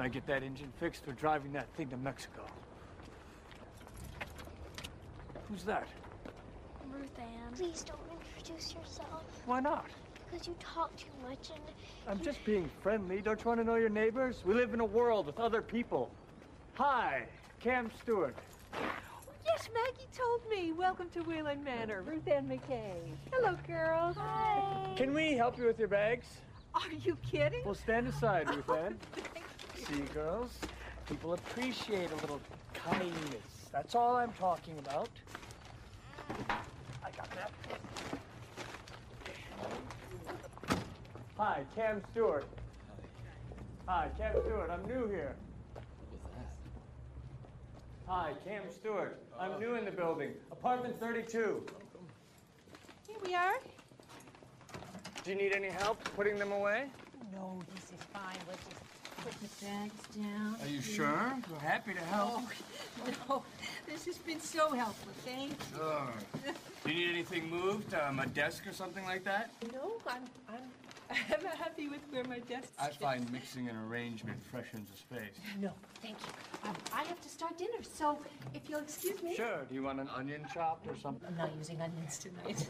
I get that engine fixed, we're driving that thing to Mexico. Who's that? Ruth Ann. Please don't introduce yourself. Why not? Because you talk too much and... I'm just being friendly. Don't you want to know your neighbors? We live in a world with other people. Hi, Cam Stewart. Yes, Maggie told me. Welcome to Wayland Manor. Ruth Ann McKay. Hello, girls. Hi. Can we help you with your bags? Are you kidding? Well, stand aside, Ruth Ann. See, girls, people appreciate a little kindness. That's all I'm talking about. I got that. Hi, Cam Stewart. Hi, Cam Stewart. I'm new here. Hi, Cam Stewart. I'm new in the building. Apartment 32. Here we are. Do you need any help putting them away? No, this is fine. Let's just put the bags down. Are you sure? We're happy to help. Oh, no. This has been so helpful. Thank you. Sure. Do you need anything moved? A desk or something like that? No, I'm happy with where my desk is. I find mixing and arrangement freshens the space. No, thank you. I have to start dinner, so if you'll excuse me. Sure. Do you want an onion chopped or something? I'm not using onions tonight.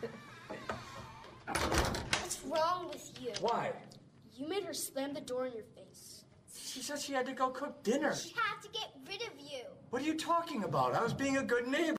What's wrong with you? Why? You made her slam the door in your face. She said she had to go cook dinner. She had to get rid of you. What are you talking about? I was being a good neighbor.